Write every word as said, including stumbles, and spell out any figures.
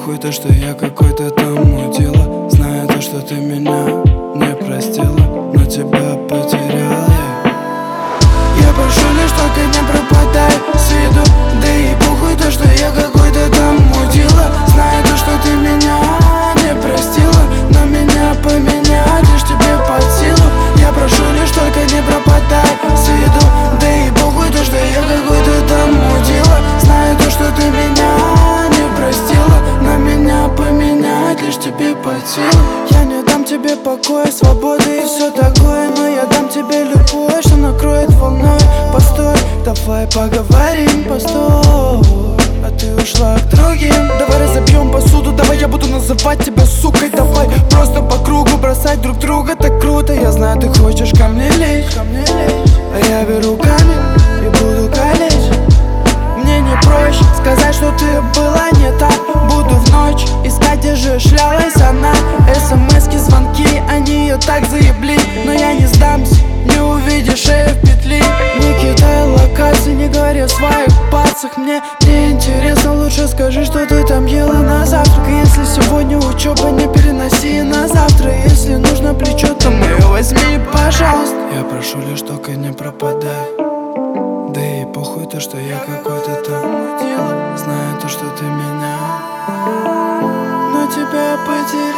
похуй то, что я какой-то там мудила. Знаю то, что ты меня не простила, но тебя потерял я. Я прошу лишь только не пропадай с виду. Да и похуй то, что я какой-то там мудила. Знаю то, что ты меня не простила, но меня поменять лишь тебе под силу. Я прошу лишь только не пропадай с виду. Да и похуй то, что я какой-то там мудила. Знаю то, что ты меня не простила, но меня поменять лишь тебе под силу. Я не дам тебе покоя, свободы и все такое, но я дам тебе любовь, что накроет волной. Постой, давай поговорим, постой. А ты ушла к другим. Давай разобьем посуду, давай я буду называть тебя сукой. Давай просто по кругу бросать друг друга, так круто. Я знаю, ты хочешь ко мне лечь, а я беру камень и буду калечь. Мне не проще сказать, что ты была не так. Буду в ночь искать, где же шлялась она. СМСки, звонки, они ее так заебли. Но я не сдамся, не увидишь шею в петли. Не кидай локации, не говори о своих пальцах. Мне не интересно, лучше скажи, что ты там ела на завтрак. И если сегодня учеба, не переноси на завтра. Если нужно плечо, то мое возьми, пожалуйста. Я прошу лишь только не пропадай. Да и похуй то, что я какой-то там. Знаю то, что ты меня, но тебя потерял.